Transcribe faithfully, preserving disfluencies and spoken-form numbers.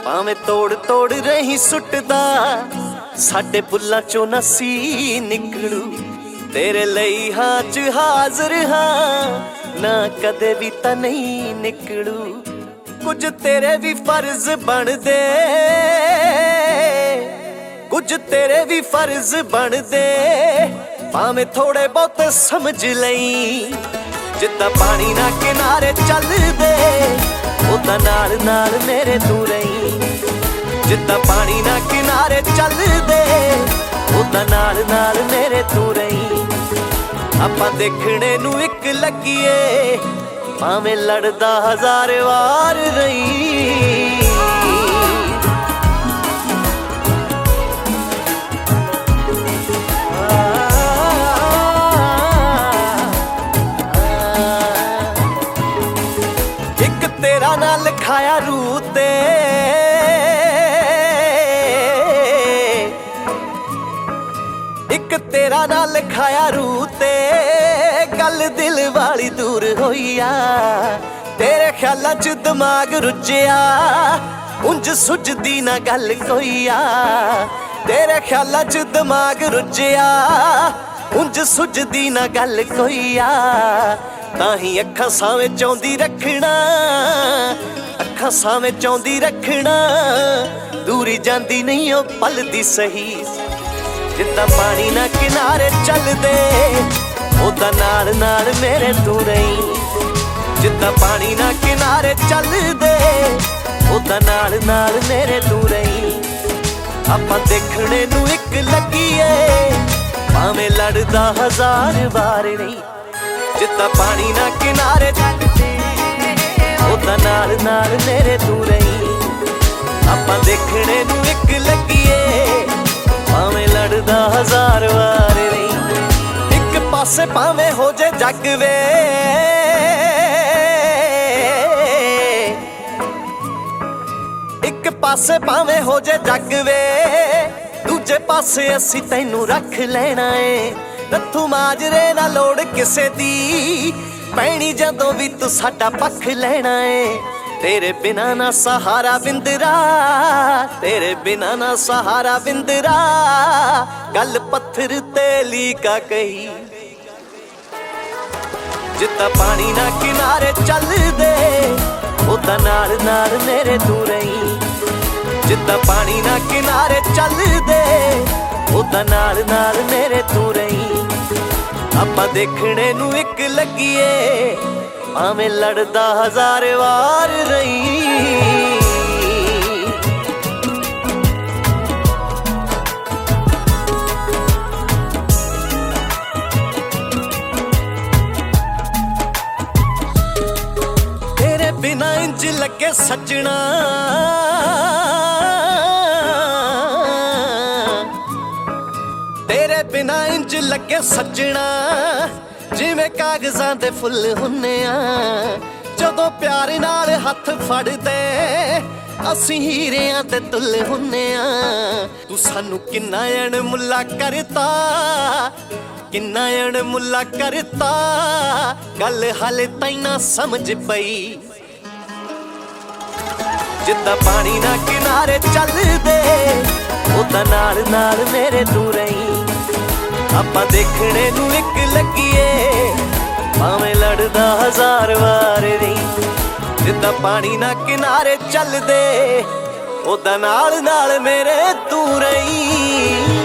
ਭਾਵੇਂ ਤੋੜ ਤੋੜ ਰਹੀ ਸੁੱਟਦਾ ਸਾਡੇ ਬੁੱਲਾਂ ਚੋਂ ਨਸੀ ਨਿਕਲੂ। ਤੇਰੇ ਲਈ ਹਾਂ ਚ ਹਾਜ਼ਰ ਹਾਂ ਨਾ ਕਦੇ ਵੀ ਤਾਂ ਨਹੀਂ ਨਿਕਲੂ। ਕੁਝ ਤੇਰੇ ਵੀ ਫਰਜ਼ ਬਣਦੇ, ਕੁਝ ਤੇਰੇ ਵੀ ਫਰਜ਼ ਬਣਦੇ, ਭਾਵੇਂ ਥੋੜੇ ਬਹੁਤ ਸਮਝ ਲਈ। ਜਿੱਦਾਂ ਪਾਣੀ ਨਾ ਕਿਨਾਰੇ ਚੱਲਦੇ ਉਦਾਂ ਨਾਲ ਨਾਲ ਮੇਰੇ ਤੂੰ ਰਹੀ। ਜਿੱਦਾਂ ਪਾਣੀ ਨਾ ਕਿਨਾਰੇ ਚੱਲਦੇ ਉਦਾਂ ਨਾਲ ਨਾਲ ਮੇਰੇ ਤੂੰ ਰਹੀ। ਆਪਾਂ ਦੇਖਣੇ ਨੂੰ ਇੱਕ ਲੱਗੀਏ ਭਾਵੇਂ ਲੜਦਾ ਹਜ਼ਾਰ ਵਾਰ ਰਹੀ। ਇੱਕ ਤੇਰਾ ਨਾਂ ਲਿਖਾਇਆ ਰੂਹ ਤੇ, ਇੱਕ ਤੇਰਾ ਨਾਂ ਲਿਖਾਇਆ ਰੂਹ ਤੇ, ਗੱਲ ਦਿਲ ਵਾਲੀ ਦੂਰ ਹੋਈ ਆ। ਤੇਰੇ ਖਿਆਲਾਂ ਚ ਦਿਮਾਗ ਰੁੱਝਿਆ ਉਂਝ ਸੁੱਝਦੀ ਨਾ ਗੱਲ ਕੋਈ ਆ। ਤੇਰੇ ਖਿਆਲਾਂ ਚ ਦਿਮਾਗ ਰੁੱਝਿਆ ਉਂਝ ਸੁੱਝਦੀ ਨਾ ਗੱਲ ਕੋਈ ਆ। ਤਾਂ ਹੀ ਅੱਖਾਂ ਸਾਵੇਂ ਚਾਹੁੰਦੀ ਰੱਖਣਾ, ਅੱਖਾਂ ਸਾਵੇਂ ਚਾਹੁੰਦੀ ਰੱਖਣਾ, ਦੂਰੀ ਜਾਂਦੀ ਨਹੀਂ ਉਹ ਪਲਦੀ ਸਹੀ। ਜਿੱਦਾਂ ਪਾਣੀ ਨਾ ਕਿਨਾਰੇ ਚੱਲਦੇ ਉਦਾਂ ਨਾਲ ਨਾਲ ਮੇਰੇ ਤੂੰ ਰਹੀ। ਜਿੱਦਾਂ ਪਾਣੀ ਨਾ ਕਿਨਾਰੇ ਚੱਲਦੇ ਉਦਾਂ ਨਾਲ ਨਾਲ ਮੇਰੇ ਤੂੰ ਰਹੀ। ਆਪਾਂ ਦੇਖਣੇ ਨੂੰ ਇੱਕ ਲੱਗੀਏ ਭਾਵੇਂ ਲੜਦਾ ਹਜ਼ਾਰ ਵਾਰ ਨਹੀਂ। ਜਿੱਦਾਂ ਪਾਣੀ ਨਾ ਕਿਨਾਰੇ ਚੱਲਦੇ ਉਦਾਂ ਨਾਲ ਨਾਲ ਮੇਰੇ ਤੂੰ ਰਹੀ। ਆਪਾਂ ਦੇਖਣੇ ਨੂੰ ਇੱਕ ਲੱਗੀਏ ਭਾਵੇਂ ਲੜਦਾ ਹਜ਼ਾਰ ਵਾਰ ਨਹੀਂ। ਇੱਕ ਪਾਸੇ ਭਾਵੇਂ ਹੋ ਜੇ ਜੱਗ ਵੇ, ਇੱਕ ਪਾਸੇ ਭਾਵੇਂ ਹੋ ਜੇ ਜੱਗ ਵੇ, ਦੂਜੇ ਪਾਸੇ ਅਸੀਂ ਤੈਨੂੰ ਰੱਖ ਲੈਣਾ ਏ। ਰੱਥੂ ਮਾਜਰੇ ਨਾ ਲੋੜ ਕਿਸੇ ਦੀ ਪੈਣੀ ਜਦੋਂ ਵੀ ਤੂੰ ਸਾਡਾ ਪੱਖ ਲੈਣਾ ਏ। ਤੇਰੇ ਬਿਨਾ ਨਾ ਸਹਾਰਾ ਬਿੰਦਰਾ, ਤੇਰੇ ਬਿਨਾ ਨਾ ਸਹਾਰਾ ਬਿੰਦਰਾ, ਗੱਲ ਪੱਥਰ ਤੇ ਲੀਕਾ ਕਹੀ। ਜਿੱਦਾਂ ਪਾਣੀ ਨਾ ਕਿਨਾਰੇ ਚੱਲਦੇ ਉਦਾਂ ਨਾਲ ਨਾਲ ਮੇਰੇ ਤੂੰ ਰਹੀ। ਜਿੱਦਾਂ ਪਾਣੀ ਨਾ ਕਿਨਾਰੇ ਚੱਲਦੇ ਉਦਾਂ ਨਾਲ ਨਾਲ ਮੇਰੇ ਤੂੰ ਰਹੀ। ਆਪਾਂ ਦੇਖਣੇ ਨੂੰ ਇੱਕ ਲੱਗੀਏ ਭਾਵੇਂ ਲੜਦਾ ਹਜ਼ਾਰ ਵਾਰ ਰਹੀ। ਤੇਰੇ ਬਿਨਾ ਇੰਜ ਲੱਗੇ ਸੱਜਣਾ, ਤੇਰੇ ਬਿਨਾ ਇੰਜ ਲੱਗੇ ਸੱਜਣਾ, ਜਿਵੇਂ ਕਾਗਜ਼ਾਂ ਦੇ ਫੁੱਲ ਹੁੰਨੇ ਆ। ਜਦੋਂ ਪਿਆਰ ਨਾਲ ਹੱਥ ਫੜਦੇ ਅਸੀਂ ਹੀਰਿਆਂ ਤੇ ਤੁੱਲ ਹੁੰਨੇ ਆ। ਤੂੰ ਸਾਨੂੰ ਕਿੰਨਾ ਅਣਮੁੱਲਾ ਕਰਤਾ, ਕਿੰਨਾ ਅਣਮੁੱਲਾ ਕਰਤਾ, ਗੱਲ ਹਾਲੇ ਤਾਈਂ ਨਾ ਸਮਝ ਪਈ। ਜਿੱਦਾਂ ਪਾਣੀ ਨਾ ਕਿਨਾਰੇ ਚੱਲਦੇ ਉਦਾਂ ਨਾਲ ਨਾਲ ਮੇਰੇ ਤੂੰ ਰਹੀ। ਆਪਾਂ ਦੇਖਣੇ ਨੂੰ ਇੱਕ ਲੱਗੀਏ ਭਾਵੇਂ ਲੜਦਾ ਹਜ਼ਾਰ ਵਾਰ ਨਹੀਂ। ਜਿੱਦਾਂ ਪਾਣੀ ਨਾ ਕਿਨਾਰੇ ਚੱਲਦੇ ਉਦਾਂ ਨਾਲ ਨਾਲ ਮੇਰੇ ਤੂੰ ਰਹੀ।